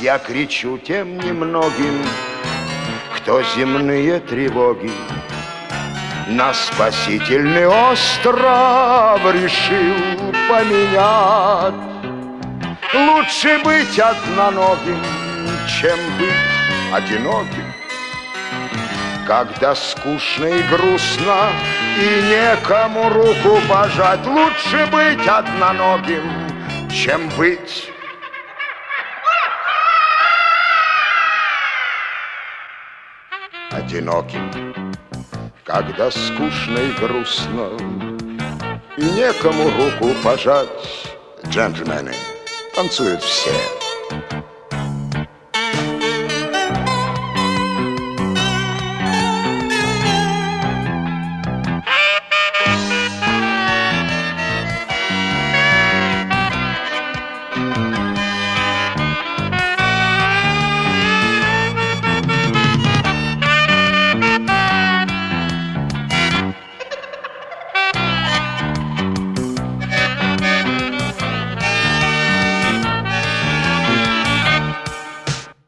я кричу тем немногим, кто земные тревоги на спасительный остров решил поменять. Лучше быть одноногим, чем быть одиноким, когда скучно и грустно и некому руку пожать. Лучше быть одноногим, чем быть одиноким, когда скучно и грустно и некому руку пожать. Джентльмены, танцуют все.